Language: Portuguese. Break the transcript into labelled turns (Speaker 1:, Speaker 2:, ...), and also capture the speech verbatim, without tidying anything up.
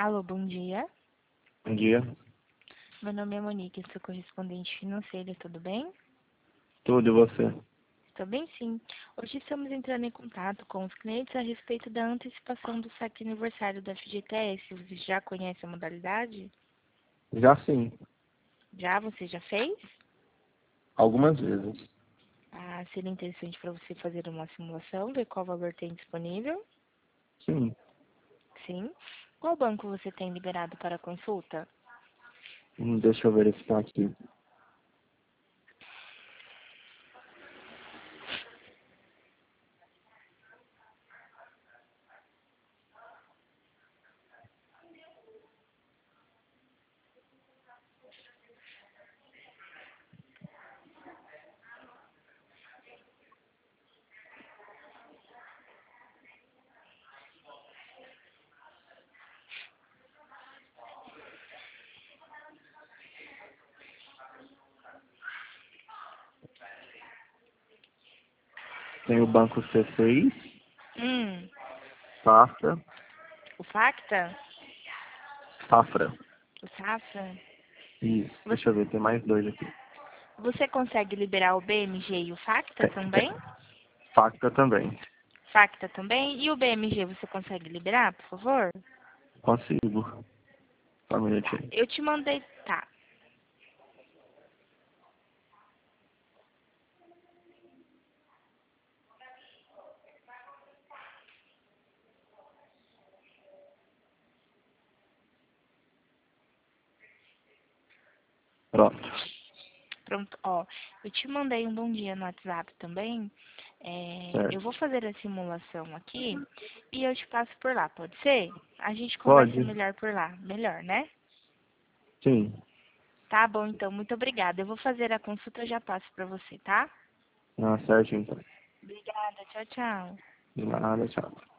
Speaker 1: Alô, bom dia.
Speaker 2: Bom dia.
Speaker 1: Meu nome é Monique, sou correspondente financeira, tudo bem?
Speaker 2: Tudo e você?
Speaker 1: Estou bem, sim. Hoje estamos entrando em contato com os clientes a respeito da antecipação do saque aniversário da F G T S. Você já conhece a modalidade?
Speaker 2: Já sim,
Speaker 1: Já? Você já fez?
Speaker 2: algumas vezes.
Speaker 1: Ah, seria interessante para você fazer uma simulação, ver qual valor tem disponível?
Speaker 2: Sim.
Speaker 1: Sim. Qual banco você tem liberado para consulta?
Speaker 2: Hum, Deixa eu verificar aqui. Tem o Banco C seis,
Speaker 1: Hum,
Speaker 2: Safra,
Speaker 1: o Facta?
Speaker 2: Safra.
Speaker 1: O Safra?
Speaker 2: Isso.
Speaker 1: Você,
Speaker 2: Deixa eu ver, tem mais dois aqui.
Speaker 1: você consegue liberar o B M G e o Facta
Speaker 2: Tem,
Speaker 1: também?
Speaker 2: tem. Facta também.
Speaker 1: Facta também? E o B M G você consegue liberar, por favor?
Speaker 2: Consigo. Só um
Speaker 1: Tá.
Speaker 2: minutinho.
Speaker 1: Eu te mandei. Tá.
Speaker 2: Pronto.
Speaker 1: Pronto, ó. Eu te mandei um bom dia no WhatsApp também. É, eu
Speaker 2: Certo.
Speaker 1: vou fazer a simulação aqui e eu te passo por lá, pode ser? A gente conversa
Speaker 2: Pode?
Speaker 1: melhor por lá. Melhor, né?
Speaker 2: Sim.
Speaker 1: Tá bom, então. Muito obrigada. Eu vou fazer a consulta e eu já passo pra você, tá?
Speaker 2: Ah, certo, então.
Speaker 1: Obrigada. Tchau, tchau.
Speaker 2: De nada, tchau.